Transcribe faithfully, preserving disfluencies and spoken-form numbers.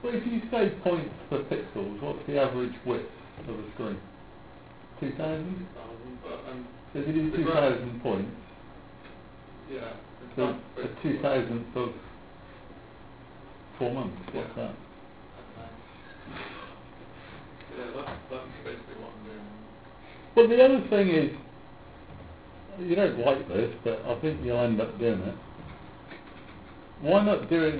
But if you say points per pixels, what's the average width of a screen? two thousand? But, um, So if you do the two graph- thousand points, yeah, it's so not a pixels. two thousandth of four months, what's Yeah. that? Yeah, that's, that's basically what I'm doing. But the other thing is, you don't like this, but I think you'll end up doing it. Why not do it